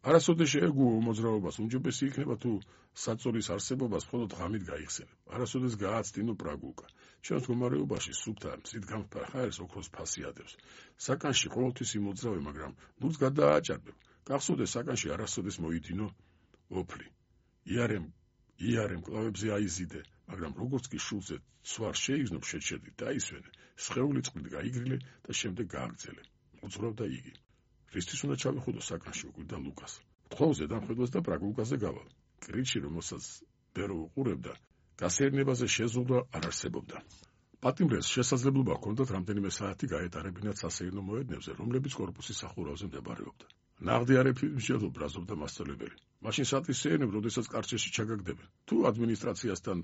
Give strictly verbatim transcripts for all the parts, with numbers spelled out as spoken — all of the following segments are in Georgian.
არასოდეს შეეგუო მოძრაობას, უმჯობესი იქნება თუ საწოლის არსებობას მხოლოდ ღამით გაიხსენებ. არასოდეს გააცდინო პრაგულკა. ჩვენს მდგომარეობაში სუფთა მწით-გამხდარ ხაერს ოქროს ფასი ადევს. საკანში ყოველთვის იმოძრავე, მაგრამ ნურს გადაააჭარბებ. გახსოვდეს საკანში არასოდეს მოიდინო ოფლი. იარემ იარემ კლავებზე აიზიდე, მაგრამ როგორც კი შულზე ცვარ შეიგზნობ შეჩერდი, დაისვენე, სხეული წყლით გაიგრილე და შემდეგ გააგრძელე. მოძრავდა იგი. რისთვის უნდა ჩავიხოდო საკანში, უკვირდა ლუკას. თხოვ ზედამხედვას და პრაგულკაზე გავალ. კრიჩი, რომელსაც ბერო უყურებდა, გასეირნებაზე შეზღუდვა არ არსებობდა. პატიმრეს შესაძლებლობა ჰქონდათ რამდენიმე საათი გაეტარებინათ სასეირნო მოედნებზე, რომლებიც კორპუსის სახურავზე მდებარეობდა. ნაღდი არაფერი შეძლო ბრაზობდა მასწავლებელი. მაშინ საათის შეერნებ, როდესაც კარჩეში ჩაგაგდებენ. თუ ადმინისტრაციასთან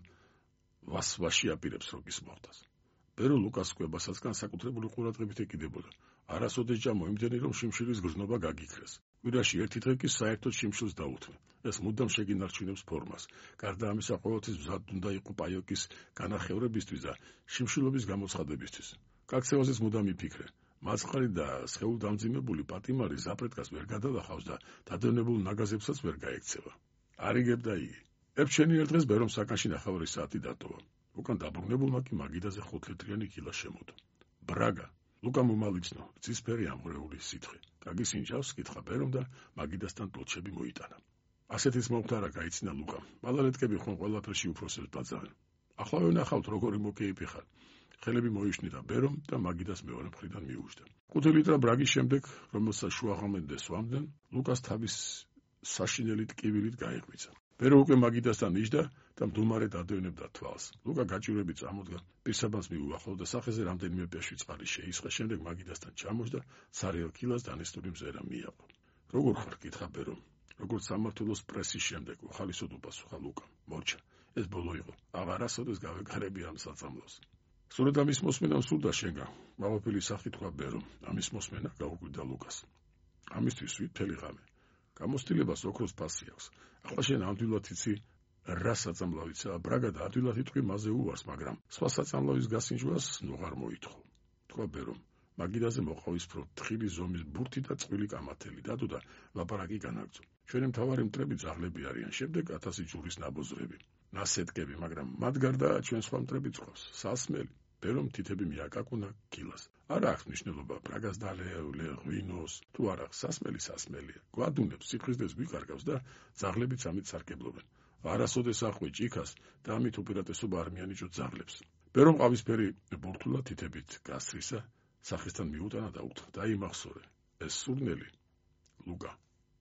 ვასვაში აპირებს როკის მოხდას. ბერო ლუკას კვებასაც განსაკუთრებული ყურადღებით ეკიდებოდა. არასოდეს ჯამო იმდენი, რომ შიმშილის გრძნობა გაგიქრეს. კვირაში ერთი დღე კი საერთოდ შიმშილს დაუთმე. ეს მუდამ შეგინარჩუნებს ფორმას. გარდა ამისა, ყოველთვის მზად უნდა იყო პაიოკის განახევრებისთვის და შიმშილობის გამოცხადებისთვის. გაქცევაზეც მუდამ იფიქრე. მაწყარი და სხეულდამძიმებული პატიმარი ზაფრეთკას ვერ გადალახავს და დადევნებულ ნაგაზებსაც ვერ გაექცევა. არიგებდა იგი. ეფჩენი ერთ დღეს ბერომ საკანში ნახევარი საათი დატოვა. უკან დაბრუნებულმა კი მაგიდაზე ხუთლეტრიანი კილა შემოდო. ბრაგა, ლუკა მომალიცნო, ცისფერი ამღრეული სითხე. კაგის ინჯავს კითხა ბერომ და მაგიდასთან ტოჩები მოიტანა. ასეთის მომხდარა გაიცინა ლუკამ. მალალეთკები ხომ ყველაფერში უფროსებს ბაძავენ. ახლა ვენახავთ როგორი მოკეიფი ხარ. ხელები მოიშნიდა ბერომ და მაგიდას მეორე მხრიდან მიუჯდა. ხუთი ლიტრა ბრაგის შემდეგ, რომელსაც შუაღამემდე სვამდნენ, ლუკას თავის საშინელი ტკივილით გაეღვიცა. ბერო უკვე მაგიდასთან იჯდა და მდუმარე დადევნებდა თვალს. ლუკა გაჭირვებით წამოდგა, პირსაბანს მიუახლოვდა და სახეზე რამდენიმე პეშვი წყალი შეისხა, შემდეგ მაგიდასთან ჩამოჯდა, ცარიელ კილას დანესტური მზერა მიაყო. როგორ ხარ? კითხა ბერომ. როგორც სამმართველოს პრესის შემდეგ, უხალისოდ უპასუხა ლუკა. მორჩა, ეს ბოლო იყო. აღარასოდეს გავეგარები ამ საწამლოს. სწორედ ამის მოსმენამ სურდა შენგან. მამაფილის სახით თქვა ბერომ. ამის მოსმენა გაუკვირდა ლუკას. ამისთვის ვითელი ღამე. გამოცდილებას ოქროს ფასი აქვს. ახლა შენ ამდვილად იცი რა საწამლავიცაა. ბრაგა და ადვილად იტყვი მასზე უვარს, მაგრამ სხვა საწამლავის გასინჯვას ნუღარ მოითხოვ. თქვა ბერომ. მაგიდაზე მოყავისფრო თხილი ზომის ბურთი და წყვილი კამათელი დადო და ლაპარაკი განაგრძო. ჩვენი მთავარი მტრები ძაღლები არიან, შემდეგ ათასი ჯურის ნაბოზრები. ნასეტკები, მაგრამ მათ გარდა ჩვენ სხვა მტრები წყვავს. სასმელი. ბერომ თითები მიაკაკუნა კილას. არა აქვს მნიშვნელობა ბრაგას დალეულე ღვინოს, თუ არა სასმელი სასმელია. გვადუნებს, სიფხიზდეს გვიკარგავს და ძაღლებიც ამით სარგებლობენ. არასოდეს ახვი ჭიქას და ამით უპირატესობა არ მიანიჭო ძაღლებს. ბერომ ყავისფერი ბურთულა თითებით გასცრისა, სახისთან მიუტანა და უთხრა: დაიმახსოვრე, ეს სურნელი ლუკა.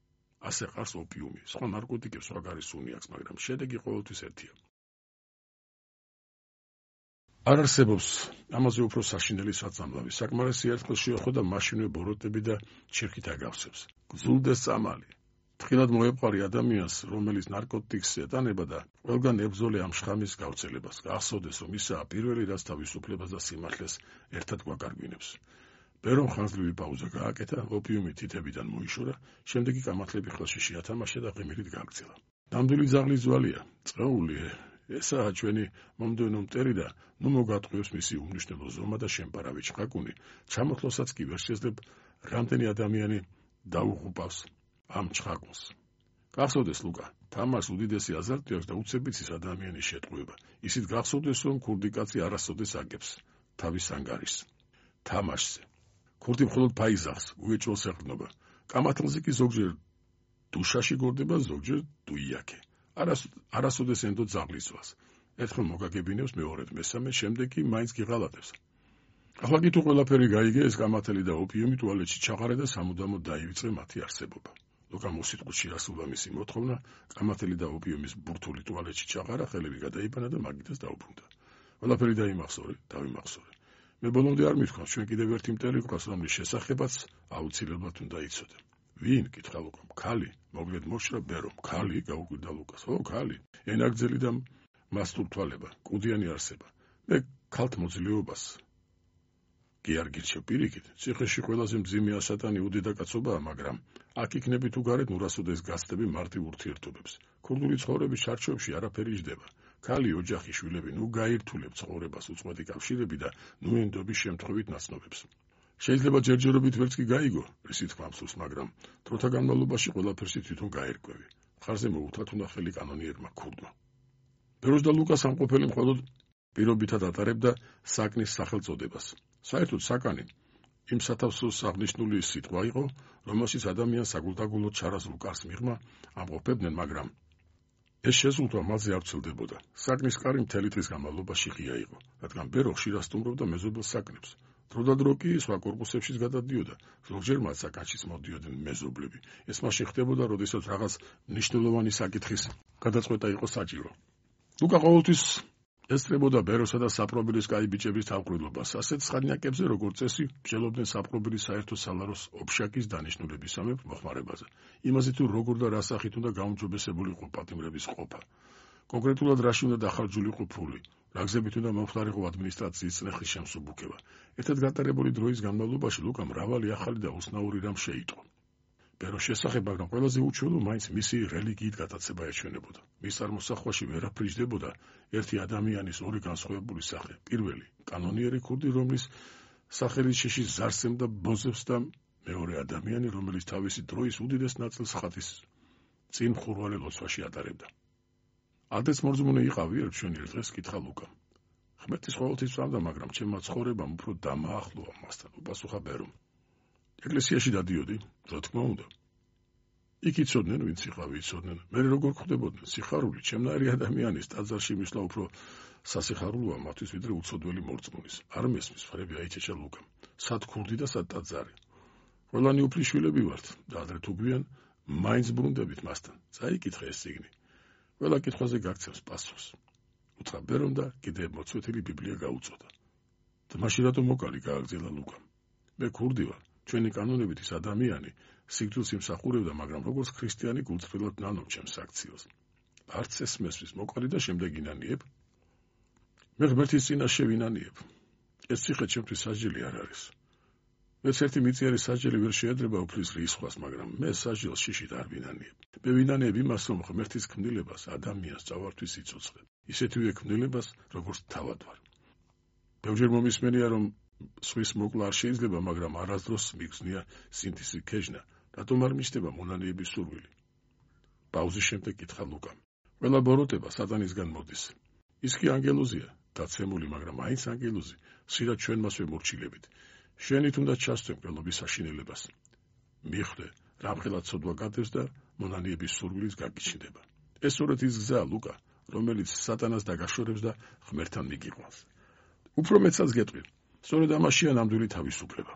ასე ყარს ოპიუმი, სხვა ნარკოტიკებს სხვაგარი სუნი აქვს, მაგრამ შედეგი ყოველთვის ერთია. არ არსებობს ამაზე უფრო საშინელი საწამლავი. საკმარისი ერთხელ შეეხო და მაშინვე ბოროტები და ჩირქით აგავსებს. გზულდეს წამალი. თხილად მოეყარი ადამიანს, რომელიც ნარკოტიკს ეტანება და ყველგან ებრძოლე ამ შხამის გავრცელებას. გახსოვდეს, რომ ისაა პირველი, რაც თავისუფლებას და სიმართლეს ერთად გვაკარგვინებს. ბერომ ხანძლივი პაუზა გააკეთა, ოპიუმი თითებიდან მოიშორა, შემდეგ კი კამათლები ხელში შეათამაშა და ღიმილით გააგრძელა. ნამდვილი ძაღლის ძვალია, წეული, ესაა ჩვენი მომდევნო მტერი და ნუ მოგატყვევს მისი უმნიშვნელო ზომა და შემპარავი ჩხაკუნი, ჩამოთვლასაც კი ვერ შეძლებ რამდენი ადამიანი დაუღუპავს ამ ჩხაკუნს. გახსოვდეს ლუკა, თამაშს უდიდესი აზარტი აქვს და უცებიც ის ადამიანის შეტყუება. ისიც გახსოვდეს, რომ ქურდი კაცი არასოდეს აგებს თავის ანგარიშს. თამაშზე. ქურდი მხოლოდ ფაიზახს, უეჭველს ეყრდნობა. კამათლზე კი ზოგჯერ დუშაში გორდება, ზოგჯერ დუიაკე. არასოდეს ენდო ძაღლის ძვალს. ერთხელ მოგაგებინებს, მეორედ მესამე, შემდეგ კი მაინც გიღალატებს. ახლა კი თუ ყველაფერი გაიგე, ეს კამათელი და ოპიუმი ტუალეტში ჩაყარე და სამუდამოდ დაივიწყე მათი არსებობა. ლუკა მოსიტყვით შეასრულა მისი მოთხოვნა, კამათელი და ოპიუმის ბურთული ტუალეტში ჩაყარა, ხელები გადაიბანა და მაგიდას დაუბრუნდა. ყველაფერი დაიმახსოვრე, დავიმახსოვრე. მე ბოლომდე არ მithქვამს, ჩვენ კიდევ ერთი მტერი გვყავს, რომლის შესახებაც აუცილებლად უნდა იცოდე. ვინ? კითხა ლუკამ. ქალი, მოგლედ მოშრა ბერომ. ქალი, გაუკვირდა ლუკას. ო, ქალი. ენაგძელი და მასტურთვალება, კუდიანი არსება. მე ქალთ მოძლეობას კი არ გირჩევ პირიქით. ციხეში ყველაზე მძიმე ასატანი უდიდაკაცობაა, მაგრამ აქ იქნები თუ გარეთ ნურასოდეს გასწდები მარტივ ურთიერთობებს. ქურდული ცხოვრების ჩარჩოებში არაფერი ჯდება. ქალი, ოჯახი, შვილები, ნუ გაირთულებ ცხოვრებას უწყვეტი კავშირები და ნუ ენდობის შემთხვევით ნაცნობებს. შეიძლება ჯერჯერობით ვერც კი გაიგო, რისი თქმა მსურს, მაგრამ დროთა განმავლობაში ყველაფერში თვითონ გაერკვევი. ხარზე მოუთხა თუნახელი კანონიერმა ქურდმა. ბეროს და ლუკას ამყოფელი მხოლოდ პირობითად ატარებდა საკნის სახელწოდებას. საერთოდ საკანი იმ სათავსოს აღნიშნული სიტყვა იყო, რომელშიც ადამიანს საგულდაგულოდ ჩარაზულ კარს მიღმა ამყოფებდნენ, მაგრამ ეს შეზღუდვა მალზე არ ვრცელდებოდა. საკნის კარი მთელი დღის განმავლობაში ღია იყო, რადგან ბერო ხშირად სტუმრობდა მეზობელ საკნებს. დრო და დრო კი სხვა კორპუსებშიც გადადიოდა, ზოგჯერ მათ საკანშიც მოდიოდნენ მეზობლები. ეს მაშინ ხდებოდა, როდესაც რაღაც მნიშვნელოვანი საკითხის გადაწყვეტა იყო საჭირო. ლუკა ყოველთვის ესწრებოდა ბეროსა და საპრობილის კაი ბიჭების თავყრილობას. ასეთ სხანიაკებზე, როგორც წესი, მსჯელობდნენ საპრობილის საერთო სალაროს ოფშაკის დანიშნულებისამებრ მოხმარებაზე. იმაზე თუ როგორ და რა სახით უნდა გაუმჯობესებული იყო პატიმრების ყოფა. კონკრეტულად რაში უნდა დახარჯულიყო ფული, რა გზებით უნდა მომხდარიყო ადმინისტრაციის წნეხის შემსუბუქება. ერთად გატარებული დროის განმავლობაში ლუკა მრავალი ახალი და უცნაური რამ შეიტყო. ბეროს შესახებ, მაგრამ ყველაზე უჩვეულო მაინც მისი რელიგიით გატაცება ეჩვენებოდა. მის წარმოსახვაში ვერ აფრიჯდებოდა ერთი ადამიანის ორი განსხვავებული სახე. პირველი, კანონიერი ქურდი, რომლის სახელის შიში ზარს ემდა ბოზებს და მეორე ადამიანი, რომელიც თავისი დროის უდიდეს ნაწილს ხატის წინ მხურვალე ლოცვაში ატარებდა. ადრეც მორწმუნე იყავი, ერთ ჩვენი დღეს კითხა ლუკამ. ღმერთის ყოველთვის ვამდა, მაგრამ ჩემმა ცხოვრებამ უფრო დამაახლოა მასთან, უპასუხა ბერომ. ეკლესიაში დადიოდი, რა თქმა უნდა. იქ იცოდნენ, ვინც იყავი, იცოდნენ. მე როგორ ხვდებოდნენ, სიხარული, ჩემნაირი ადამიანის ტაძარში მისვლა უფრო სასიხარულოა მათთვის, ვიდრე უცოდველი მორწმუნის. არ მესმის, ფრები აიჩეჩა ლუკამ. სად ქურდი და სად ტაძარი. ყველანი უფლისშვილები ვართ და ადრე თუ გვიან, მაინც ბრუნდებით მასთან. წაიკითხე ეს წიგნი. ყველა კითხვაზე გაგცემს პასუხს. უთხრა ბერომ და კიდევ მოწვეთილი ბიბლია გაუწოდა. მაშინ რატომ მოკალი გააგრძელა ლუკამ. მე ქურდი ვარ. ჩვენი კანონებით ის ადამიანი სიკვდილს იმსახურებდა, მაგრამ როგორც ქრისტიანი გულწრფელად ნანობ ჩემს აქციელს. არც ეს მესმის, მოკალი და შემდეგ ინანიებ. მე ღმერთის წინაშე ვინანიებ. ეს ციხე ჩემთვის სასჯელი არ არის. მეც ერთი მიწიერი სასჯელი ვერ შეედრება უფლის რისხვას, მაგრამ მე სასჯელს შიშით არ ვინანიებ. მე ვინანიებ იმას, რომ ღმერთის ქმნილებას ადამიანს წავართვის იცოცხლებ. ისეთივე ქმნილებას, როგორც თავად ვარ. ბევრჯერ მომისმენია, რომ სვის მოკლა არ შეიძლება, მაგრამ არასდროს მიგზნია სინთისი ქეჟნა. რატომ არ მისდება მონანიების სურვილი? პაუზის შემდეგ კითხა ლუკამ. ყველა ბოროტება სატანისგან მოდის. ის კი ანგელოზია, დაცემული, მაგრამ მაინც ანგელოზი. ხშირად ჩვენ მას ვემორჩილებით. შენით უნდა ჩასცემ მკვლობის საშინელებას. მიხვდე, რამხელა ცოდვა გადევს და მონანიების სურვილის გაგიჩნდება. ეს სწორედ ის გზაა, ლუკა, რომელიც სატანას დაგაშორებს და ღმერთთან მიგიყვანს. უფრო მეცაც გეტყვი. სწორედ ამაშია ნამდვილი თავისუფლება.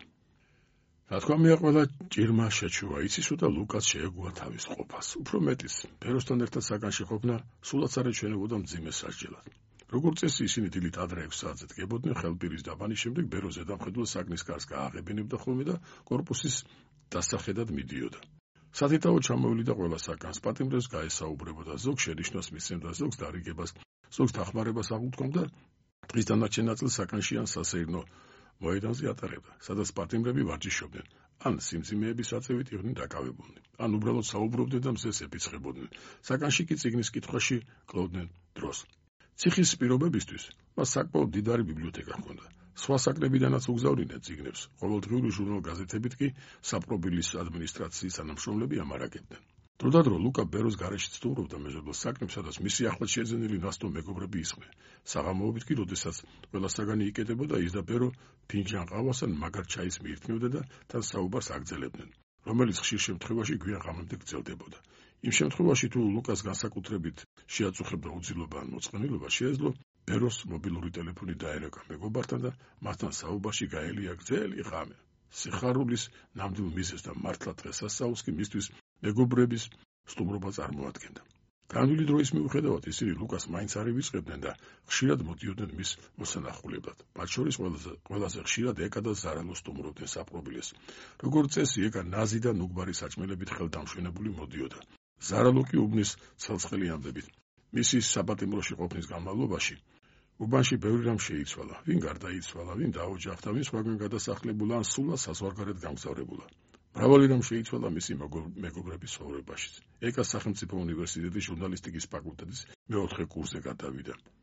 რა თქმა უნდა, ყველა ჭირმა შეჩუა, იცის და ლუკას შეეგუა თავის ყოფას. უფრო მეტიც, ბეროსთან ერთად საკანში ყოფნა სულაც არ ეჩვენებოდა მძიმე სასჯელად. როგორც წესი, ისინი დილით ადრე ექვს საათზე დგებოდნენ ხელპირის დაბანის შემდეგ, ბერო ზედამხედველს საკნის კარს გააღებინებდა ხოლმე და კორპუსის დასახედად მიდიოდა. სათითაო ჩამოვლიდა ყველა საკანს, პატიმრებს გაესაუბრებოდა, ზოგ შენიშვნას მისცემდა, ზოგს დარიგებას, ზოგს დახმარებას აღუთქვამდა. დღის დანარჩენ ნაწილს საკანში ან სასეირნო მოედანზე ატარებდა, სადაც პატიმრები ვარჯიშობდნენ, ან სიმძიმეების აწევით იყვნენ დაკავებულნი, ან უბრალოდ საუბრობდნენ და მზეს ეფიცხებოდნენ. საკანში კი წიგნის კითხვაში კლავდნენ დროს. ციხის პირობებისთვის მას საკმაოდ მდიდარი ბიბლიოთეკა ჰქონდა. სხვა საკნებიდანაც უგზავნიდნენ წიგნებს, ყოველდღიური ჟურნალ-გაზეთებით კი საპრობილის ადმინისტრაციის თანამშრომლები ამარაგებდნენ. დრო და დრო ლუკა ბეროს გარეშე სტუმრობდა მეზობელ საკნებს, სადაც მისი ახლად შეძენილი ნასტო მეგობრები ისხდნენ. საღამოობით კი, როდესაც ყველა საგანი იკეტებოდა, ის და ბერო ფინჯან ყავას ან მაგარ ჩაის მიირთმევდა და თან საუბარს აგრძელებდნენ, რომელიც ხშირ შემთხვევაში გვიან ღამემდე გრძელდებოდა. იმ შემთხვევაში, თუ ლუკას განსაკუთრებით შეაწუხებდა უძილობა ან მოწყენილობა, შეეძლო ბეროს მობილური ტელეფონი დაერეკა მეგობართან და მასთან საუბარში გაელია გრძელი ღამე. სიხარულის ნამდვილ მიზეზს და მართლა დღესასწაულს კი მისთვის მეგობრების სტუმრობა წარმოადგენდა. განვილი დროის მიუხედავად, ისინი ლუკას მაინც არ ივიწყებდნენ და ხშირად მოდიოდნენ მის მოსანახულებლად. მათ შორის ყველაზე ყველაზე ხშირად ეკა და ზარალო სტუმრობდნენ საპრობილეს. როგორც წესი, ეკა ნაზი და ნუგბარი საჭმელებით ხელდამშვენებული მოდიოდა. ზარალო კი უბნის ცელცხელიანდებით. მისი საპატიმროში ყოფნის განმავლობაში უბანში ბევრი რამ შეიცვალა. ვინ გარდაიცვალა, ვინ დაოჯახდა, ვინ სხვაგან გადასახლებულა ან სულაც საზღვარგარეთ გამგზავრებულა. მრავალი რამ შეიცვალა მისი მეგობრების ცხოვრებაშიც. ეკა სახელმწიფო უნივერსიტეტის ჟურნალისტიკის ფაკულტეტის მეოთხე კურსზე გადავიდა.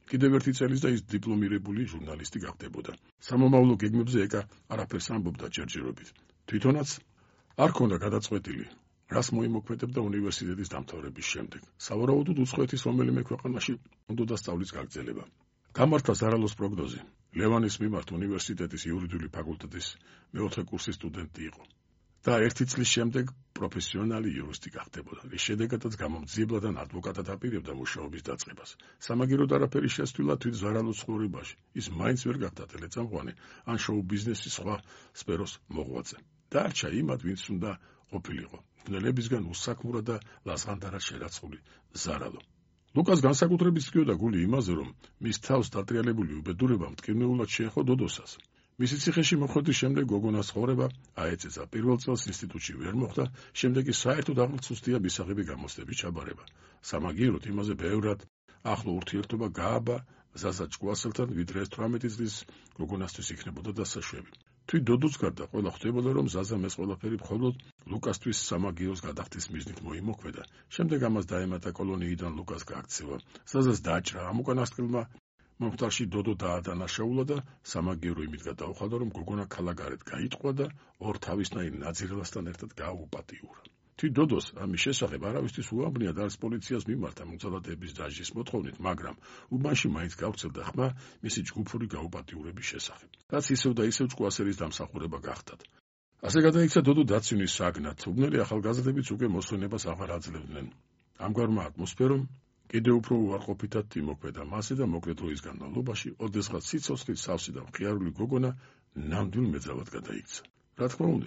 კიდევ ერთი წელიც და ის დიპლომირებული ჟურნალისტი გახდებოდა. სამომავლო გეგმებზე ეკა არაფერს ამბობდა ჯერჯერობით. თვითონაც არ ქონდა გადაწყვეტილი, რას მოიმოქმედებდა უნივერსიტეტის დამთავრების შემდეგ. სავარაუდოდ უცხოეთის რომელიმე ქვეყანაში უნდოდა სწავლის გაგრძელება. გამართა ზარალოს პროგნოზი. ლევანის მიმართ უნივერსიტეტის იურიდიული ფაკულტეტის მეოთხე კურსის სტუდენტი იყო და ერთი წლის შემდეგ პროფესიონალი იურისტი გახდებოდა, რის შედეგადაც გამომძიებლად ან ადვოკატად აპირებდა მუშაობის დაწყებას. სამაგიეროდ არაფერი შესთვლა თვით ზარალოს ცხოვრებაში. ის მაინც ვერ გახდა ტელეწამყვანი ან შოუ ბიზნესის სხვა სფეროს მოღვაწე. დარჩა იმად, ვინც უნდა ყოფილიყო, ბნელებისგან უსაქმურად და ლაზღანდარად შერაცხული ზარალო. ლუკას განსაკუთრებით სკიოდა გული იმაზე, რომ მის თავს დატრიალებული უბედურება მტკივნეულად შეეხო დოდოსას. მისი ციხეში მოხვედრის შემდეგ გოგონას ცხოვრება აეწეცა. პირველ წელს ინსტიტუტში ვერ მოხვდა, შემდეგ კი საერთოდ აღარ ცუსტია მისაღები გამოცდების ჩაბარება. სამაგიეროდ იმაზე ბევრად ახლო ურთიერთობა გააბა ზაზა ჭკუასელთან, ვიდრე ეს თვრამეტი წლის გოგონასთვის იქნებოდა დასაშვები. თვით დოდოს გარდა ყველა ხვდებოდა, რომ ზაზამ ეს ყველაფერი მხოლოდ ლუკასთვის სამაგიეროს გადახდის მიზნით მოიმოქმედა. შემდეგ ამას დაემატა კოლონიიდან ლუკას გაქცევა. ზაზას დაჭრა ამ უკანასკნელმა მომხდარში დოდო დაადანაშაულა და სამაგიერო იმით გადაუხადა, რომ გოგონა ქალაქგარეთ გაიტყვა და ორ თავისნაირ ნაძირლასთან ერთად გააუპატიურა. თვით დოდოს ამის შესახებ არავისთვის უამბნია და არც პოლიციას მიმართა მუცალადეების დაჟის მოთხოვნით, მაგრამ უბანში მაინც გავრცელდა ხმა მისი ჯგუფური გაუპატიურების შესახებ, რაც ისევ და ისევ ჭკუასელის დამსახურება გახდათ. ასე გადაიქცა დოდო დაცინის საგნად. უბნელი ახალგაზრდებიც უკვე მოსვენებას აღარ აძლევდნენ. ამგვარმა ატმოსფერომ კიდევ უფრო უარყოფითად იმოქმედა მასე და მოკლე დროის განმავლობაში ოდესღაც სიცოცხლით სავსე და მხიარული გოგონა ნამდვილ მეძავად გადაიქცა. რა თქმა უნდა,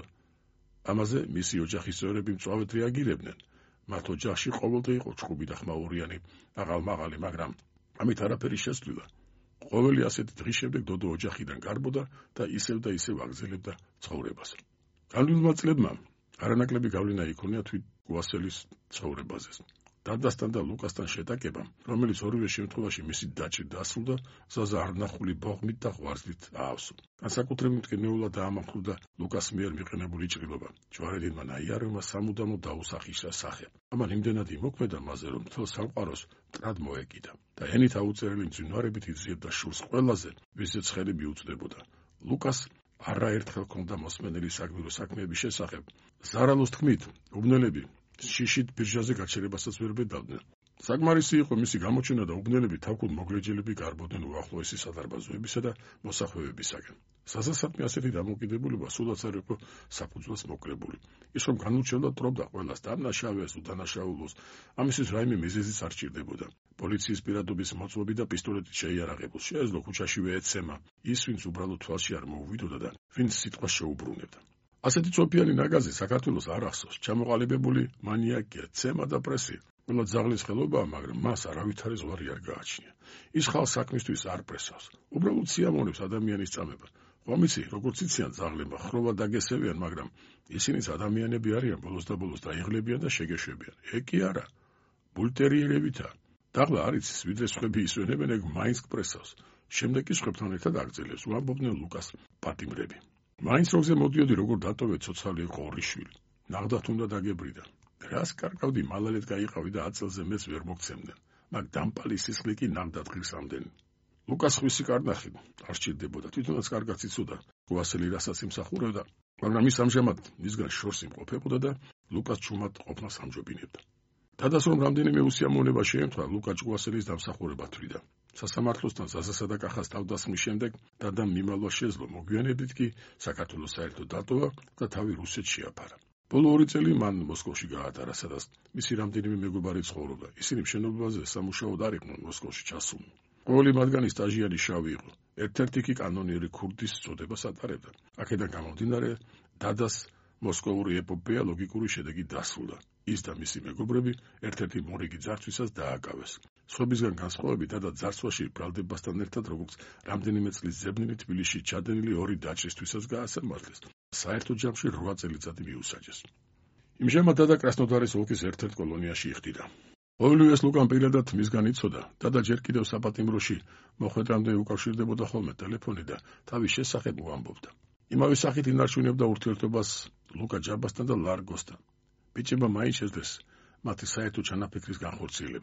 ამაზე მისი ოჯახის წევრები მწვავედ რეაგირებდნენ. მათ ოჯახში ყოველდღე იყო ჭკუები და ხმაურიანი აღალმაღალი, მაგრამ ამით არაფერი შესცვლილა. ყოველი ასეთი დღის შემდეგ დოდო ოჯახიდან გარბოდა და ისევ და ისევ აგრძელებდა ცხოვრებას. განვლილმა წლებმა არანაკლები გავლენა იქონია თვით გუასელის ცხოვრებაზე. დადასთან და ლუკასთან შეტაკებამ, რომელიც ორივე შემთხვევაში მისი დაჭრით დასრულდა, ზაზა არნახული ბოღმით და ღვარძლით აავსო. განსაკუთრებით მტკივნეულად დაამახვილდა ლუკას მიერ მიყენებული ჭრილობა. ჯვარედინმა ნაიარევმა სამუდამოდ დაუსახიშრა სახე. ამან იმდენად იმოქმედა მასზე, რომ მთელ სამყაროს მტრად მოეკიდა და ენით აუწერელი მძინვარებით იძიებდა შურს ყველაზე, ვისაც ხელი მიუწვდებოდა. ლუკას არაერთხელ ჰქონდა მოსმენელი საგმირო საქმეების შესახებ. ზარალოს თქმით, უბნელები შიშით ბირჟაზე გაჩერებასაც ვერ ბედავდნენ. საკმარისი იყო მისი გამოჩენა და უბნელები თავქუდ მოგრეჯელები გარბოდნენ უახლოესი სადარბაზოებისა და მოსახვევებისაგან. საზასათმე ასეთი დამოკიდებულება სულაც არ იყო საფუძვლად მოკლებული. ის რომ განურჩევლად ტრობდა ყველას დამნაშავეს, უდანაშაულოს, ამისთვის რაიმე მიზეზიც არ სჭირდებოდა. პოლიციის პირადობის მოწვევები და პისტოლეტით შეიარაღებულ შეეძლო ქუჩაშივე ეცემა ის, ვინც უბრალოდ თვალში არ მოუვიდოდა და ვინც სიტყვას შეუბრუნებდა. ასეთი წოფიანი ნაგაზი საქართველოს არ ახსოვს. ჩამოყალიბებული მანიაკია, ცემა და პრესი. ყველა ძაღლის ხელობაა, მაგრამ მას არავითარი ზღვარი არ გააჩნია. ის ხალხს საქმისთვის არ პრესავს. უბრალოდ სიამოვნებს ადამიანის წამება. ხომიცი, როგორც იციან ძაღლებმა, ხროვად დაგესევიან, მაგრამ ისინიც ადამიანები არიან, ბოლოს და ბოლოს დაიღლებიან და შეგეშვებიან. ეგ კი არა. ბულტერიერებითა. დაღლა არ იცის, ვიდრე სხვები ისვენებენ, ეგ მაინც გპრესავს. შემდეგ კი სხვებთან ერთად აგრძელებს, უამბობდნენ ლუკას პატიმრები. მაინც როგზე მოდიოდი, როგორ დატოვე ცოცხალი იყო ორი შვილი. ნახდათ უნდა დაგებრიდა. რას კარგავდი, მალალეთ გაიყავი და ათ წელზე მეც ვერ მოგცემდნენ. მაგ დამპალი სისხლი კი ნახდათ ღირს ამდენი. ლუკას ხვისი კარნახი არ სჭირდებოდა, თვითონაც კარგად იცოდა გუასელი რასაც იმსახურებდა, მაგრამ ის ამჟამად მისგან შორს იმყოფებოდა და ლუკას ჩუმად ყოფნას ამჯობინებდა. დადას რომ რამდენიმე უსიამოვნება შეემთხვა, ლუკა ჭკუასელის დამსახურება თვლიდა. სასამართლოსთან ზაზასა და კახას თავდასხმის შემდეგ დადამ მიმალვა შეძლო, მოგვიანებით კი საქართველოს საერთოდ დატოვა და თავი რუსეთში აფარა. ბოლო ორი წელი მან მოსკოვში გაატარა, სადაც მისი რამდენიმე მეგობარი ცხოვრობდა. ისინი მშენებლობაზე სამუშაოდ არ იყვნენ მოსკოვში ჩასულნი. ყოველი მათგანი სტაჟიარი შავი იყო. ერთ-ერთი კი კანონიერი ქურდის წოდებას ატარებდა. აქედან გამომდინარე, დადას მოსკოვური ეპოპეა ლოგიკური შედეგი დასრულდა. ის და მისი მეგობრები ერთ-ერთი მორიგი ძარცვისას დააკავეს. სხვებისგან განსხვავებით, დადა ძარცვაში ბრალდებასთან ერთად, როგორც რამდენიმე წლის ზებნილი თბილისში ჩადენილი ორი დაჭრისთვისაც გაასამართლეს. საერთო ჯამში რვა წელიწადი მიუსაჯეს. იმჟამად დადა კრასნოდარის ოლქის ერთ-ერთ კოლონიაში იხდიდა. ყოველივეს ლუკამ პირადად მისგან იცოდა. დადა ჯერ კიდევ საპატიმროში მოხვედრამდე უკავშირდებოდა ხოლმე ტელეფონი და თავის შესახებ უამბობდა. იმავე სახით ინარჩუნებდა ურთიერთობას ლუკა ჯაბასთან და ლარგოსთან. ბიჭებმა მაინც შეძლეს მათი საერთო ჩანაფიქრის განხორციელება.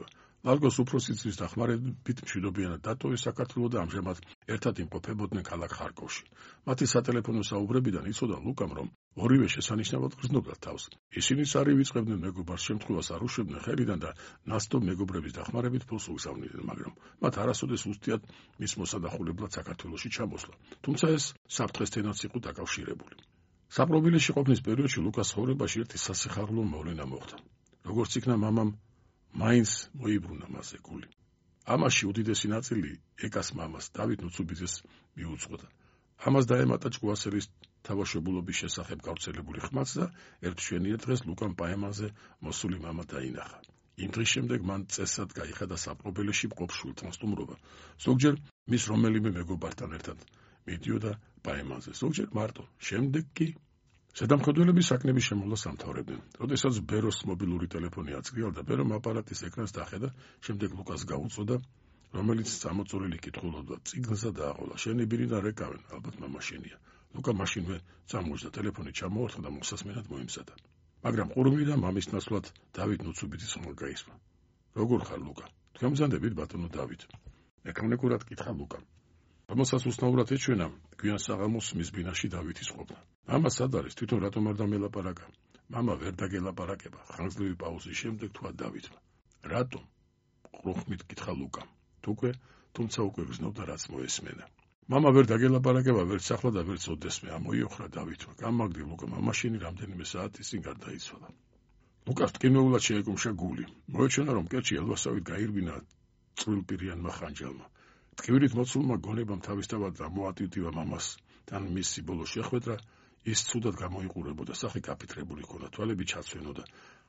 ლალგოს უფროსის დახმარებით მშვიდობიანად დატოვეს საქართველო და ამჟამად ერთად იმყოფებოდნენ ქალაქ ხარკოვში. მათი სატელეფონო საუბრებიდან იცოდა ლუკამ, რომ ორივე შესანიშნავად გრძნობდა თავს. ისინიც არ ივიწყებდნენ მეგობარს შემთხვევას არ უშვებდნენ ხელიდან და ნასტობ მეგობრების დახმარებით ფულს უგზავნიდნენ, მაგრამ მათ არასოდეს უსტიათ მის მოსადახულებლად საქართველოში ჩამოსვლა, თუმცა ეს საფრთხესთანაც იყო დაკავშირებული. საპრობილეში ყოფნის პერიოდში ლუკას ცხოვრებაში ერთი სასიხარულო მოვლენა მოხდა. როგორც იქნა მამამ მაინც მოიბრუნა მასზე გული. ამაში უდიდესი ნაწილი ეკას მამას დავით ნუცუბიძეს მიუძღოდა. ამას დაემატა ჭკუასელის თავშებულობის შესახებ გავრცელებული ხმაც და ერთ მშვენიერ დღეს ლუკამ პაემანზე მოსული მამა დაინახა. იმ დღის შემდეგ მან წესად გაიხადა საპრობილეში მყოფ შვილთან სტუმრობა. ზოგჯერ მის რომელიმე მეგობართან ერთად მიდიოდა პაემანზე, ზოგჯერ მარტო. შემდეგ კი ზედამხედველების საკნების შემოვლას ამთავრებდნენ. როდესაც ბეროს მობილური ტელეფონი აწრიალდა, ბერომ აპარატის ეკრანს დახედა, შემდეგ ლუკას გაუწოდა, რომელიც წამოწოლილი კითხულობდა, წიგნსა დააყოლა. შენი ბირიდან რეკავენ, ალბათ მამა შენია. ლუკა მაშინვე წამოუჯდა, ტელეფონი ჩამოართვა და მოსასმენად მოიმზადა. მაგრამ ყურმიდან მამის ნაცვლად დავით ნუცუბიძის ხმა გაისმა. როგორ ხარ ლუკა? თქვენ მზადებით ბატონო დავით. მეკანიკურად კითხა ლუკამ. რომელსაც უცნაურად ეჩვენა, გვიან საღამოს მის ბინაში დავითის ყოფნა. მამა სად არის? თვითონ რატომ არ დამელაპარაკა? მამა ვერ დაგელაპარაკება. ხანგრძლივი პაუზის შემდეგ თქვა დავითმა. რატომ? ყრუხმით კითხა ლუკამ. თუქვე, თუმცა უკვე გრძნობდა რაც მოესმენა. მამა ვერ დაგელაპარაკება, ვერც ახლა და ვერც ოდესმე, ამოიოხრა დავითმა. გამაგდი ლუკა, მამა შენი რამდენიმე საათის წინ გარდაიცვალა. ლუკას ტკივნეულად შეეკუმშა გული. მოეჩვენა, რომ კერჩი ელვასავით გაირბინა წვრილპირიანმა ხანჯალმა. ტკივილით მოცულმა გონებამ თავისთავად მოატივტივა მამას, თან მისი ბოლო შეხვედრა ის ცუდად გამოიყურებოდა, სახე კაფითრებული ჰქონდა, თვალები ჩაცვენოდა.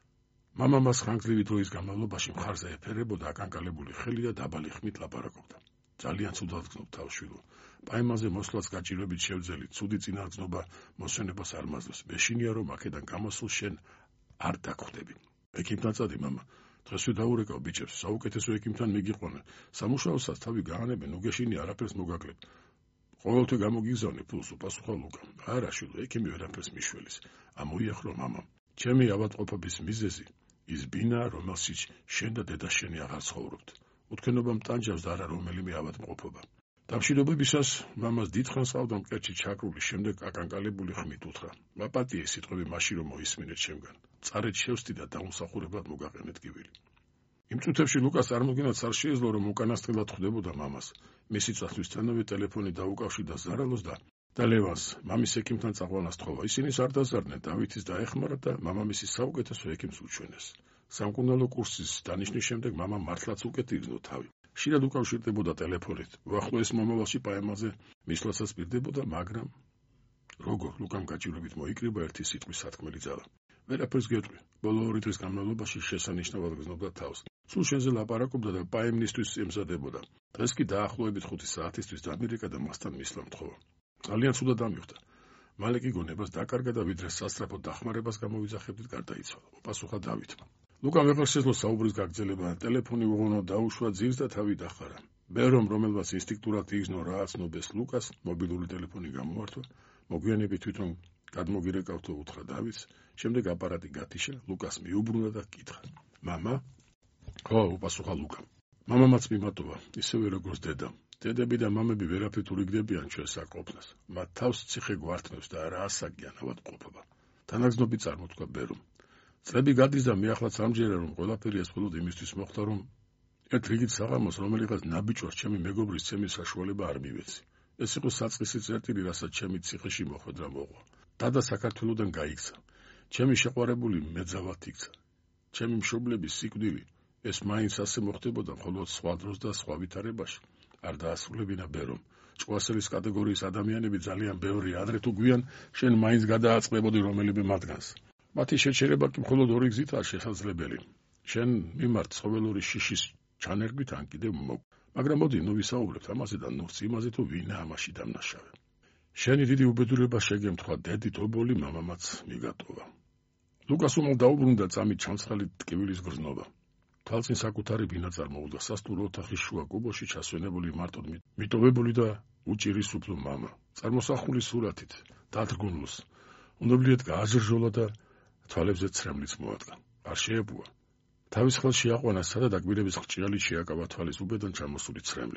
მამა მას ხანგრძლივი დროის განმავლობაში მხარზე ეფერებოდა, აკანკალებული ხელი და დაბალი ხმით ლაპარაკობდა. ძალიან ცუდად გრძნობ თავშვილო. პაემანზე მოსვლაც გაჭირვებით შევძელი, ცუდი წინააღმდეგობა მოსვენებას არ მაძლევს. მეშინია რომ აქედან გამოსულ შენ არ დაგხვდები. ექიმთან წადი მამა. დღესვე დაურეკავ ბიჭებს, საუკეთესო ექიმთან მიგიყვანე. სამუშაოსაც თავი გაანებენ, უგეშინი არაფერს მოგაკლებთ. ყოველთვე გამოგიგზავნე ფულს, უპასუხა ლუკამ. არა შვილო, ექიმი ვერაფერს მიშველის. ამოიახრო მამამ. ჩემი ავადმყოფობის მიზეზი ის ბინა, რომელშიც შენ და დედა შენი აღარ ცხოვრობთ. უთქენობამ ტანჯავს და არა რომელიმე ავადმყოფობა. დამშვიდობებისას მამას დიდხანს ყავდა მკერჩი ჩაკრული, შემდეგ აკანკალებული ხმით უთხრა. მაპატიე სიტყვები მაშინ რომ მოისმინეთ ჩემგან. წარეთ შევსდი და დაუმსახურებლად მოგაყენეთ კივილი. იმ წუთებში ლუკას წარმოგვინაც არ შეეძლო, რომ უკანასკნელად ხვდებოდა მამას. მისი წასვლისთანავე ტელეფონი დაუკავშირდა ზარალოს და და ლევანს, მამის ექიმთან წაყვანას თხოვა. ისინიც არ დაზარდნენ, დავითის დაეხმარა და მამამისის საუკეთესო ექიმს უჩვენეს. სამკურნალო კურსის დანიშნვის შემდეგ მამა მართლაც უკეთ იგრძნო თავი. ხშირად უკავშირდებოდა ტელეფონით. უახლოეს მომავალში პაემანზე მისვლასაც პირდებოდა, მაგრამ როგორ ლუკამ გაჭირვებით მოიკრიბა ერთი სიტყვის სათქმელი ძალა. ვერაფერს გეტყვი. ბოლო ორი დღის განმავლობაში შესანიშნავად გრძნობდა თავს. სულ შენზე ლაპარაკობდა და პაემნისთვის ემზადებოდა. დღეს კი დაახლოებით ხუთი საათისთვის დამირეკა და მასთან მისვლა მთხოვა. ძალიან ცუდად ამიხვდა. მალე კი გონებას დაკარგა და ვიდრე სასწრაფო დახმარებას გამოვიძახებდით, გარდაიცვალა. უპასუხა დავითმა. ლუკამ ვეღარ შეძლო საუბრის გაგრძელება, ტელეფონი უღონო დაუშვა ძირს და თავი დახარა. ბერომ, რომელმაც ინსტინქტურად იგრძნო რა აცნობეს ლუკას, მობილური ტელეფონი გამოართვა, მოგვიანებით თვითონ გადმოგირეკავთო უთხრა დავითს, შემდეგ აპარატი გათიშა, ლუკას მიუბრუნა და კითხა. მამა? ხო, უპასუხა ლუკამ. მამამაც მიმატოვა, ისევე როგორც დედა. დედები და მამები ვერაფრით ურიგდებიან ჩვენს საყოფნას. მათ თავს ციხე გვართმევს და არა ასაგიან ავადმყოფობა. თანაგრძნობით წარმოთქვა ბერომ. წლები გადის და მე ახლაც ამჯერა, რომ ყველაფერი ეს მხოლოდ იმისთვის მოხდა, რომ ერთ რიგით საღამოს რომელიღაც ნაბიჯვარს ჩემი მეგობრის ცემის საშუალება არ მივეცი. ეს იყო საწყისი წერტილი, რასაც ჩემი ციხეში მოხვედრა მოყვა. დადა საქართველოდან გაიქცა. ჩემი შეყვარებული მეძავად იქცა. ჩემი მშობლების სიკვდილი ეს მაინც ასე მოხდებოდა, მხოლოდ სხვა დროს და სხვა ვითარებაში. არ დაასრულებინა ბერომ. ჭკუასელის კატეგორიის ადამიანები ძალიან ბევრი, ადრე თუ გვიან შენ მაინც გადააწყდებოდი რომელიმე მათგანს. მათი შეჩერება კი მხოლოდ ორი გზითაა შესაძლებელი. შენ მიმართ ცხოველური შიშის ჩანერგვით ან კიდევ მოგ. მაგრამ მოდი, ნუ ვისაუბრებთ ამაზე და ნურც იმაზე, თუ ვინა ამაში დამნაშავე. შენი დიდი უბედურება შეგემთხვა, დედით ობოლი მამამაც მიგატოვა. ლუკას უმალ დაუბრუნდა წამით ჩამცხალი ტკივილის გრძნობა. თვალწინ საკუთარი ბინა წარმოუდგა სასტუმრო ოთახის შუა კუბოში ჩასვენებული მარტოდ მიტოვებული და უჭირისუფლო მამა. წარმოსახული სურათით, დათრგუნლოს, უნდობლიეთ გააჟრჟოლა და თვალებზე ცრემლიც მოადგა. არ შეებუა. თავის ხელს შეაყვანა სადაც აკვირების ხრჭიალით შეაკავა თვალის უბედან ჩამოსული ცრემლი.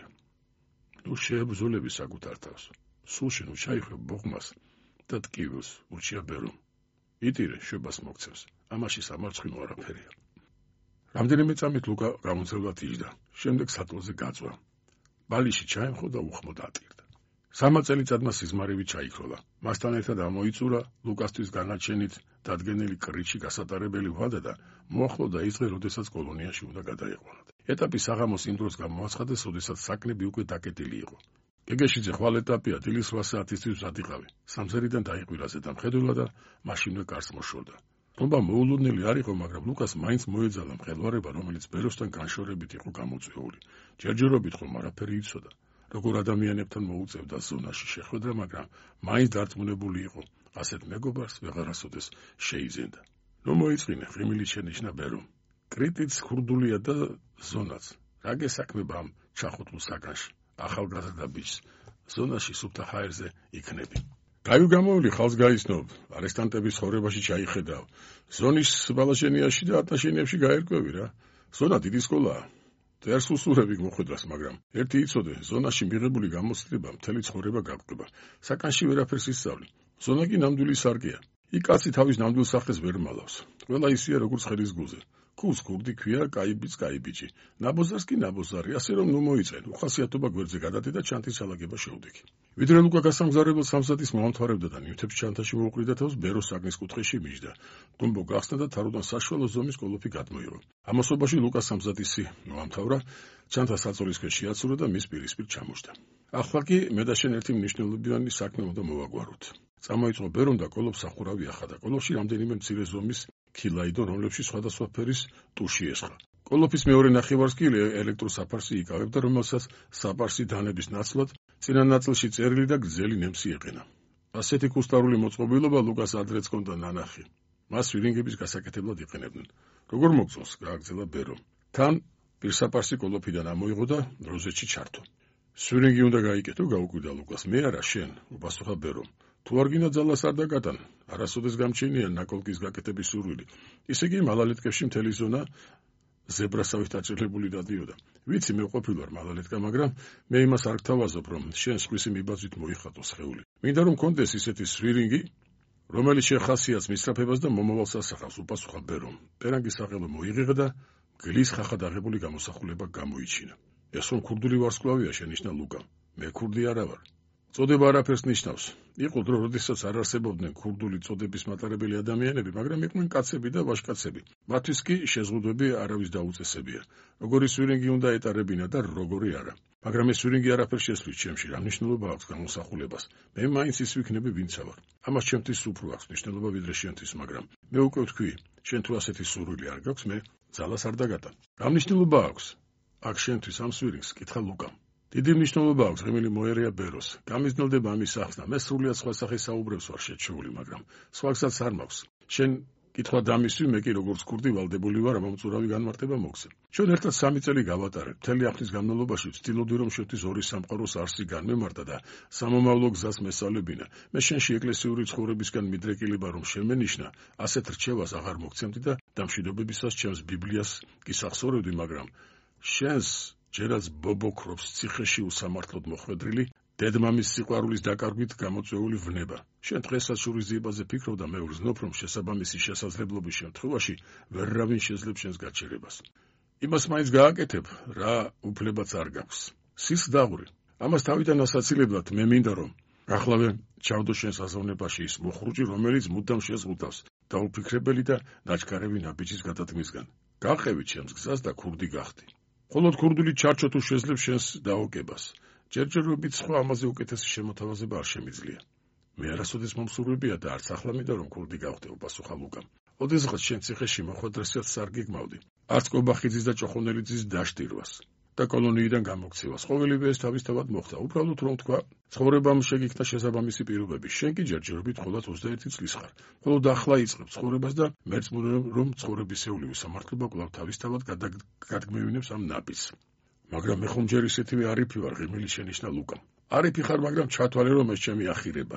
ნუ შეებრძოლები საკუთარ თავს. სულში ნუ ჩაიხვევ ბოღმას და ტკივილს ურჩია ბერომ. იტირე შვებას მოგცემს. ამაში სამარცხინო არაფერია. რამდენიმე წამით ლუკა გამოძრევლად იჯდა. შემდეგ სატოლზე გაწვა. ბალიში ჩაემხო და უხმოდ ატირდა. სამა წელიწადმა სიზმარივი ჩაიქროლა. მასთან ერთად ამოიწურა ლუკასთვის განაჩენით დადგენილი კრიჩი გასატარებელი ვადა და მოახლოვდა ის დღე, როდესაც კოლონიაში უნდა გადაეყვანათ. ეტაპი საღამოს იმ დროს გამოაცხადეს, როდესაც საკნები უკვე დაკეტილი იყო. გეგეშიძე ხვალ ეტაპია დილის რვა საათისთვის ვსადიყავი. სამზერიდან დაიყვირა ზედამხედველა და მაშინვე კარს მოშორდა. რომბა მოულოდნელი არ იყო, მაგრამ ლუკას მაინც მოეძალა მხედვარება, რომელიც ბეროსთან განშორებით იყო გამოწვეული. ჯერჯერობით ხომ არაფერი იცოდა. როგორ ადამიანებთან მოუწევდა ზონაში შეხვედრა, მაგრამ მაინც დარწმუნებული იყო, ასეთ მეგობარს ვეღარასოდეს შეიძენდა. ნუ მოიწყინე, ღიმილით შენიშნა ბერომ. კრიტიც ხურდულია და ზონაც. რა გესაქმება ამ ჩახუთულ საგანში? ახალგაზრდა ბიჭს ზონაში სუფთა ჰაერზე იქნები. გაივ გამოვლი ხალს გაიცნობ, არესტანტების ცხოვრებაში ჩაიხედავ. ზონის ბალაშენიაში და ატაშენიებში გაერკვევი რა. ზონა დიდი სკოლაა. დერს უსურები მოხვედრას, მაგრამ ერთი იცოდე, ზონაში მიღებული გამოცდილება მთელი ცხოვრება გაგვდება. საკანში ვერაფერს ისწავლი. ზონა კი ნამდვილი სარკეა. იქ კაცი თავის ნამდვილ სახეს ვერ მალავს. ყველა ისია როგორც ხელის გულზე. ქულს ქურდი ქვია, კაი ბიჭს კაი ბიჭი. ნაბოზარს კი ნაბოზარი, ასე რომ ნუ მოიწენ. უხასიათობა გვერდზე გადადე და ჩანთის ალაგება შევდექი. ვიდრე ლუკა გასამგზავრებელ სამზადისს მომთვარებდა და ნივთებს ჩანთაში მოუყრიდა თავს, ბეროს საგნის კუთხეში მიჯდა. დუმბო გახსნა და თაროდან საშუალო ზომის კოლოფი გადმოიღო. ამასობაში ლუკას სამზადისი მოამთავრა, ჩანთა საწოლის ქვეშ შეაცურა და მის პირისპირ ჩამოშდა. ახლა კი მე და შენ ერთი მნიშვნელოვანი საქმე უნდა მოვაგვაროთ. წამოიწყო ბერომ და კოლოფს სახურავი ახადა. კოლოფში რამდენიმე მცირე ზომის ქილაიდო, რომლებში სხვადასხვა ფერის ტუში ესხა. კოლოფის მეორე ნახევარს კი ელექტროსაფარსი იკავებდა, რომელსაც საფარსი დანების ნაცვლად წინა ნაწილში წერილი და გრძელი ნემსი ეყენა. ასეთი კუსტარული მოწყობილობა ლუკას ადრეც ჰქონდა ნანახი. მას სვირინგების გასაკეთებლად იყენებდნენ. როგორ მოგწონს, გააგრძელა ბერომ. თან პირსაფარსი კოლოფიდან ამოიღო და როზეთში ჩართო. სვირინგი უნდა გაიკეთო, გაუკვირდა ლუკას. მე არა, შენ, უპასუხა ბერომ. თუ არ გინდა ძალას არ დაგატან, არასოდეს გამჩენია ნაკოლკის გაკეთების სურვილი. ისე კი მალალეთკებში მთელი ზონა ზებრასავით აჭრილებული დადიოდა. ვიცი, მე ყოფილი ვარ მალალეთკა, მაგრამ მე იმას არ გთავაზობ, რომ შენ სხვისი მიბაძვით მოიხატო სხეული. მინდა რომ კონდეს ისეთი სვირინგი, რომელიც შეხასიათს მისწრაფებას და მომავალს ასახავს, უპასუხა ბერომ. პერანგის სახელო მოიღიღა და გლის ხახად აღებული გამოსახულება გამოიჩინა. ეს რომ ქურდული ვარსკვლავია, შენიშნა ლუკა. მე ქურდი არა ვარ. წოდება არაფერს ნიშნავს. იყო დრო, როდესაც არ არსებობდნენ ქურდული წოდების მატარებელი ადამიანები, მაგრამ იყვნენ კაცები და ვაჟკაცები. მათთვის კი შეზღუდვები არავის დაუწესებია. როგორი სვირინგი უნდა ეტარებინა და როგორი არა. მაგრამ ეს სვირინგი არაფერს შესვლის ჩემში, რა მნიშვნელობა აქვს გამოსახულებას. მე მაინც ის ვიქნები, ვინცა ვარ. ამას ჩემთვის უფრო აქვს მნიშვნელობა ვიდრე შენთვის, მაგრამ მე უკვე ვთქვი, შენ თუ ასეთი სურვილი არ გაქვს, მე ძალას არ დაგატან. რა მნიშვნელობა აქვს? აქ შენთვის ამ სვირინგს კითხა ლუკამ. დიდი მნიშვნელობა აქვს, ღიმილი მოერია ბეროს. გამიზნელდება ამის სახსნა. მე სრულიად სხვა სახის საუბრებს ვარ შეჩეული, მაგრამ სხვა გზაც არ მაქვს. შენ კითხვა დამისვი, მე კი როგორც ქურდი ვალდებული ვარ ამომწურავი განმარტება მოგცემ. ჩვენ ერთად სამი წელი გავატარეთ. მთელი ახლის განმავლობაში ვცდილობდი, რომ შევთვის ორი სამყაროს არსი განმემართა და სამომავლო გზას მესწავლებინა. მე შენში ეკლესიური ცხოვრებისგან მიდრეკილება რომ შემენიშნა, ასეთ რჩევას აღარ მოგცემდი და დამშვიდობებისას ჩემს ბიბლიას კი სახსოვებდი, მაგრამ შენს ჯერაც ბობოქრობს ციხეში უსამართლოდ მოხვედრილი დედმამის სიყვარულის დაკარგვით გამოწვეული ვნება. შენ დღესაც შურისძიებაზე ფიქრობ და მე ვგრძნობ, რომ შესაბამისი შესაძლებლობის შემთხვევაში ვერავინ შეძლებს შენს გაჩერებას. იმას მაინც გააკეთებ, რა უფლებაც არ გაქვს. სის დაღვრე. ამას თავიდან ასაცილებლად მე მინდა რომ ახლავე ჩავდო შენს აზროვნებაში ის მოხრუჭი, რომელიც მუდამ შეზღუდავს დაუფიქრებელი და ნაჩქარევი ნაბიჯის გადადგმისგან. გაყევი ჩემს გზას და ქურდი გახდი. მხოლოდ ქურდული ჩარჩო თუ შეძლებს შენს დაოკებას. ჯერჯერობით სხვა ამაზე უკეთესი შემოთავაზება არ შემიძლია. მე არასოდეს მომსურვებია და არც ახლა მინდა რომ ქურდი გავხდე, უპასუხა ლუკამ. ოდესღაც შენ ციხეში მოხვედრასაც სარგი გმავდი. არც კობახიძის და ჭოხონელიძის დაშტირვას და კოლონიიდან გამოქცევას. ყოველივე ეს თავისთავად მოხდა. უბრალოდ რომ თქვა, ცხოვრებამ შეგიქნა შესაბამისი პირობები. შენ კი ჯერჯერობით მხოლოდ ოცდაერთი წლის ხარ. მხოლოდ ახლა იწყებ ცხოვრებას და მერწმუნე რომ ცხოვრებისეული უსამართლობა კვლავ თავისთავად გადაგმევინებს ამ ნაბიჯს. მაგრამ მე ხომ ჯერ ისეთივე არიფი ვარ, ღიმილი შენიშნა ლუკამ. არიფი ხარ, მაგრამ ჩათვალე რომ ეს ჩემი ახირებაა.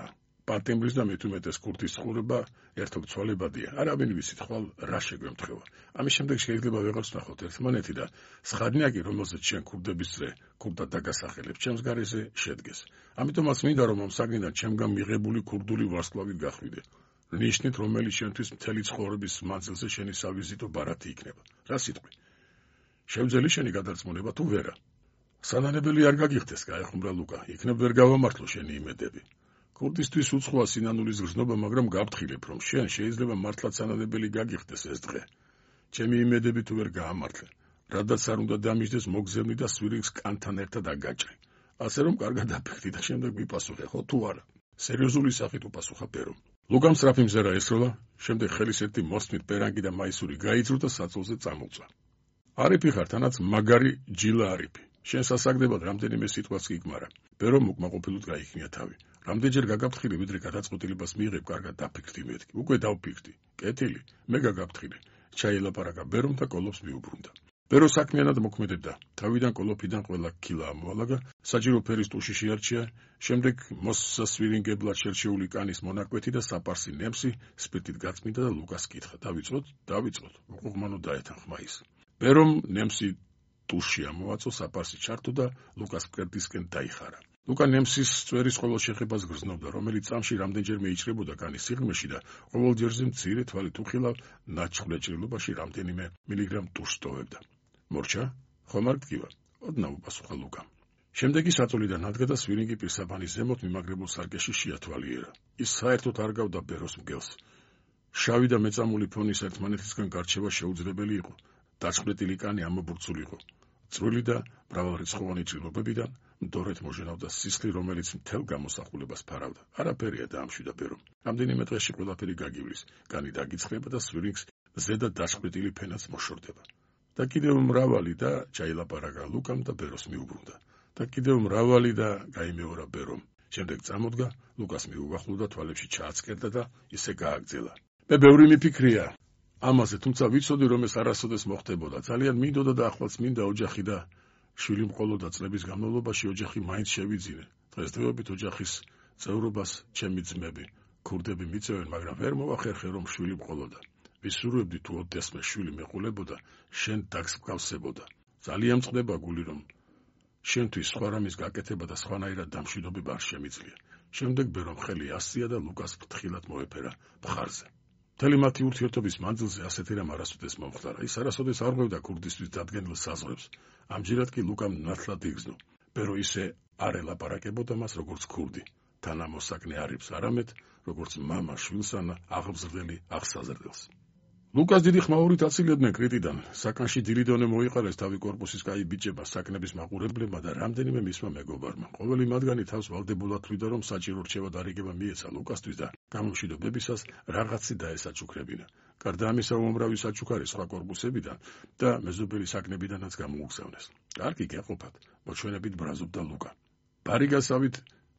პატიმრის და მით უმეტეს ქურთის ცხოვრება ერთობ ცვალებადია. არავინ ვიცით ხვალ რა შეგვემთხვევა. ამის შემდეგ შეიძლება ვეღარც ვნახოთ ერთმანეთი და სხადნიაკი, რომელზეც შენ ქურდების წრე ქურდად დაგასახელებ, ჩემს გარეზე შედგეს. ამიტომაც მინდა რომ ამ საგნიდან ჩემგან მიღებული ქურდული ვარსკვლავით გახვიდე. ნიშნით, რომელიც შენთვის მთელი ცხოვრების მანძილზე შენი სავიზიტო ბარათი იქნება. რა სიტყვი? შევძელი შენი გადარწმუნება თუ ვერა? სანანებელი არ გაგიხდეს, გაეხუმრა ლუკა. იქნებ ვერ გავამართლო შენი იმედები. ქურდისთვის უცხოა სინანულის გრძნობა, მაგრამ გაფრთხილებ, რომ შენ შეიძლება მართლაც სანანებელი გაგიხდეს ეს დღე. ჩემი იმედები თუ ვერ გაამართლე. რადაც არ უნდა დამიჯდეს, მოგზევნი და სვირინგს კანთან ერთად აგაჭრი. ასე რომ კარგად დაფიქრდი და შემდეგ ვიპასუხე, ხო თუ არა? სერიოზული სახით უპასუხა ბერომ. ლუკამ სწრაფი მზერა ესროლა, შემდეგ ხელის ერთი მოსწმით პერანგი და მაისური გაიძრო და საწოლზე წამოწვა. არიფი ხარ, თანაც მაგარი ჯილა არიფი. შენ სასაგდებად რამდენიმე სიტყვას გიგმარა. ბერომ უკმაყოფილოდ გაიქნია თავი. რამდენჯერ გაგაფრთხილი, ვიდრე გადაწყვეტილებას მიიღებ, კარგად დაფიქრდი მეთქი. უკვე დავფიქრდი. კეთილი, მე გაგაფრთხილი. ჩაილაპარაკა ბერომ და კოლოფს მიუბრუნდა. ბერო საქმიანად მოქმედებდა. თავიდან კოლოფიდან ყველა ქილა ამოალაგა, საჯირო ფერის ტუში შეარჩია, შემდეგ მოსასვირინგებლად შერჩეული კანის მონაკვეთი და საპარსი ნემსი სპირტით გაწმიდა და ლუკას კითხა. დავიწყოთ, დავიწყოთ. უყუღმანო დაეთანხმა ის. ბერომ ნემსი ტუში ამოაწო, საპარსი ჩართო და ლუკას მკერდისკენ დაიხარა. ლუკა ნემსის წვერის ყოველ შეხებას გრძნობდა, რომელიც წამში რამდენჯერმე იჭრებოდა კანის სიღრმეში და ყოველ ჯერზე მცირე თვალით უხილავ ნაჩხვლეჭრილობაში რამდენიმე მილიგრამ ტუშს ტოვებდა. მორჩა, ხომ არ გტკივა? ოდნავ უპასუხა ლუკამ. შემდეგ ის აწოლიდან ადგა და სვირინგი პირსაბანის ზემოთ მიმაგრებულ სარკეში შეათვალიერა. ის საერთოდ არ გავდა ბეროს მგელს. შავი და მეწამული ფონის ერთმანეთისგან გარჩევა შეუძლებელი იყო. დაჭყრეტილი კანი ამობურცულიყო. წვრილი და მრავალრიცხოვანი ჭრილობებიდან მდორეთ მოჟენავდა სისხლი, რომელიც მთელ გამოსახულებას ფარავდა. არაფერია დაამშვიდა ბერომ. რამდენიმე დღეში ყველაფერი გაგივლის, კანი დაგიცხრება და სვირინგს ზედა დაჭყრეტილი ფენაც მოშორდება. და კიდევ მრავალი და ჩაილაპარაკა ლუკამ და ბეროს მიუბრუნდა. და კიდევ მრავალი და გაიმეორა ბერომ. შემდეგ წამოდგა, ლუკას მიუვახლო და თვალებში ჩააცკერდა და ისე გააგრძელა. მე ბევრი მიფიქრია ამაზე, თუმცა ვიცოდი, რომ ეს არასოდეს მოხდებოდა. ძალიან მინდოდა და ახლაც მინდა ოჯახი და შვილი მყოლოდა. წლების განმავლობაში ოჯახი მაინც შევიძინე. დღესდღეობით ოჯახის წევრობას ჩემი ძმები, ქურდები მიწევენ, მაგრამ ვერ მოვახერხე, რომ შვილი მყოლოდა. ვისურვებდი თუ ოდესმე შვილი მეყოლებოდა, შენ დაგსკავსებოდა. ძალიან მწყდება გული, რომ შენთვის სხვა რამის გაკეთება და სხვანაირად დამშვიდობება არ შემიძლია. შემდეგ ბერომ ხელი ასწია და ლუკას ფრთხილად მოეფერა მხარზე. მთელი მათი ურთიერთობის მანძილზე ასეთი რამ არასოდეს მომხდარა. ის არასოდეს არ ღვევდა ქურდისთვის დადგენილ საზღვრებს. ამჯერად კი ლუკამ ნათლად იგრძნო. ბერო ისე არ ელაპარაკებოდა მას როგორც ქურდი, თანამოსაკნე არიფს, არამედ როგორც მამა შვილს ან აღბზრდელი აღსაზრდელს. ლუკას დიდი ხმაურით აცილებდნენ კრიტიდან. საკანში დილიდონე მოიყარეს თავი კორპუსის კაი ბიჭება, საკნების მაყურებლებმა და რამდენიმე მისმა მეგობარმა. ყოველი მათგანი თავს ვალდებულად თვლიდა, რომ საჭირო რჩევა დარიგება მიეცა ლუკასთვის და გამომშვიდობებისას რაღაცი დაესაჩუქრებინა. გარდა ამისა, უამრავი საჩუქარი სხვა კორპუსებიდან და მეზობელი საკნებიდანაც გამოუგზავნეს. კარგი გეყოფათ, მოჩვენებით ბრაზობდა ლუკა. ბარიგასავით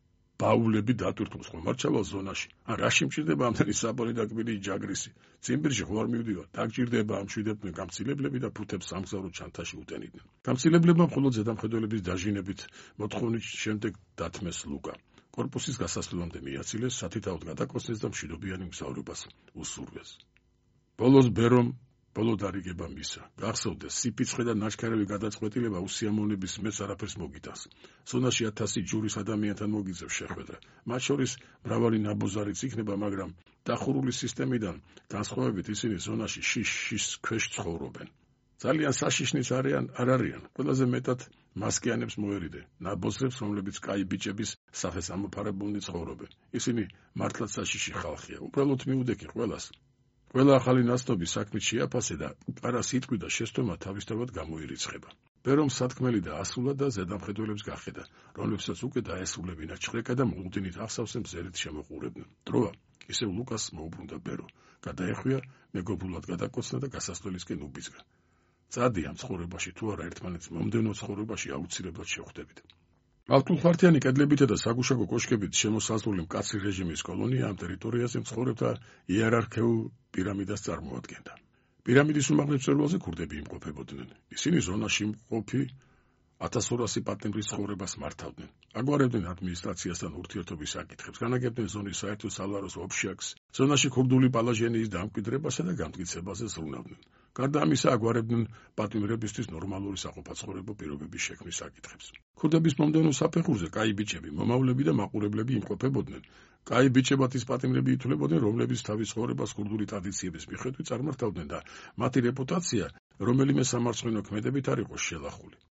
ბაულები დატვირთულს ხომ არ ჩავალ ზონაში. ან რაში მჭირდება ამდენი საბოლი და კბილი ჯაგრისი? ციმბირში ხო არ მივდივარ. დაგჭირდება ამშვიდებდნენ გამცილებლები და ფუთებს სამგზავრო ჩანთაში უტენიდნენ. გამცილებლებმა მხოლოდ ზედამხედველების დაჟინებით მოთხოვნით შემდეგ დათმეს ლუკა. კორპუსის გასასვლელამდე მიაცილეს, სათითაოდ გადაკოსნეს და მშვიდობიანი მგზავრობას უსურვეს. ბოლოს ბერომ ბოლო დარიგება მისცა. გახსოვდეს, სიფიცხე და ნაჩქარევი გადაწყვეტილება უსიამოვნების მეც არაფერს მოგიტანს. ზონაში ათასი ჯურის ადამიანთან მოგიწევს შეხვედრა. მათ შორის მრავალი ნაბოზარიც იქნება, მაგრამ დახურული სისტემიდან განსხვავებით ისინი ზონაში შიშ-შიშს ქვეშ ცხოვრობენ. ძალიან საშიშნიც არიან, არ არიან. ყველაზე მეტად მასკიანებს მოერიდე, ნაბოზრებს, რომლებიც კაი ბიჭების სახეს ამოფარებულნი ცხოვრობენ. ისინი მართლაც საშიში ხალხია. უბრალოდ მიუდექი ყველას. ყველა ახალი ნაცნობი საქმით შეაფასე და პარა სიტყვი და შესტომა თავისთავად გამოირიცხება. ბერომ სათქმელი და ასულა და ზედამხედველებს გახედა, რომლებსაც უკვე დაესრულებინა ჩხრეკა და მღვდინით ახსავსე მზერით შემოყურებდნენ. დროა, ისევ ლუკას მოუბრუნდა ბერო. გადაეხვია, მეგობრულად გადაკოცნა და გასასვლელისკენ უბიძგა. წადი ამ ცხოვრებაში თუ არა ერთმანეთს მომდევნო ცხოვრებაში აუცილებლად შევხვდებით. ათქულხმართიანი კედლებითა და საგუშაგო კოშკებით შემოსაზღვრული მკაცრი რეჟიმის კოლონია ამ ტერიტორიაზე მცხოვრებთა იერარქიულ პირამიდას წარმოადგენდა. პირამიდის უმაღლეს მწვერვალზე ქურდები იმყოფებოდნენ. ისინი ზონაში მყოფი ათასორასი პატიმრის ცხოვრებას მართავდნენ. აგვარებდნენ ადმინისტრაციასთან ურთიერთობის საკითხებს, განაგებდნენ ზონის საერთო სალაროს ოფშაქს, ზონაში ქურდული პალაჟენიის დამკვიდრებასა და გამტკიცებაზე ზრუნავდნენ. გარდა ამისა, აგვარებდნენ პატიმრებისთვის ნორმალური საყოფაცხოვრებო პირობების შექმნის საკითხებს. ქურდების მომდევნო საფეხურზე კაი ბიჭები, მომავლები და მაყურებლები იმყოფებოდნენ. კაი ბიჭებათის პატიმრები ითვლებოდნენ, რომლებიც თავის ცხოვრებას ქურდული ტრადიციების მიხედვით წარმართავდნენ და მათი რეპუტაცია რომელიმე სამარცხვინო ქმედებით არ იყო შელახული.